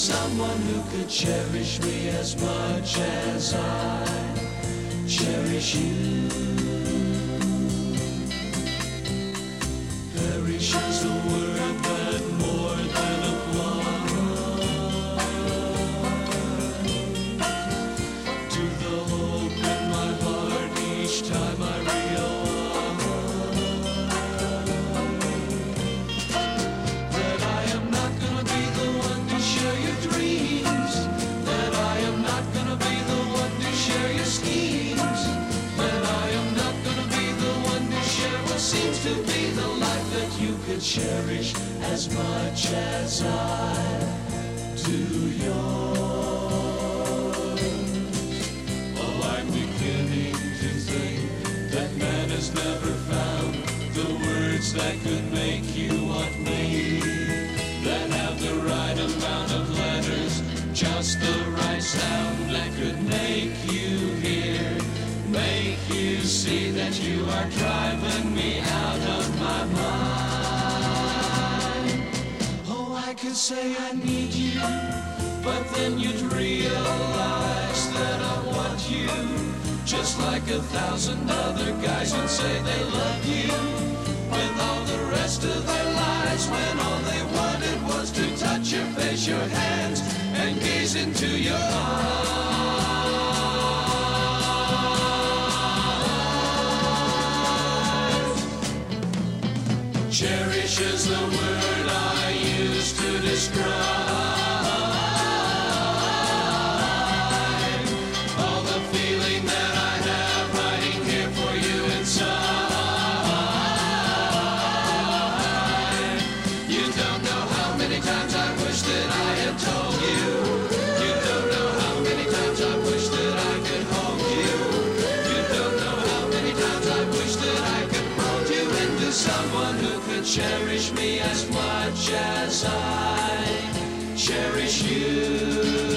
someone who could cherish me as much as I cherish you. Perish is a word that more than applies to the hope in my heart each time I realize that I am not gonna be the one to share your dreams, that I am not gonna be the one to share your schemes, that I am not gonna be the one to share what seems to be the life that you could cherish as much as I do yours. Oh, I'm beginning to think that man has never found the words that could make you want me, that have the right amount of letters, just the right sound that could make you hear, make you see that you are driving me out of my mind. Oh, I could say I need you, but then you'd realize that I want you, just like 1,000 other guys would say they love you, with all the rest of their lives, when all they wanted was to touch your face, your hands, and gaze into your eyes. Cherish is the word I use to describe all the feeling that I have hiding here for you inside. You don't know how many times I wish that I had told you. You don't know how many times I wish that I could hold you. You don't know how many times I wish that I could mold you into someone who could cherish me as much as I cherish you.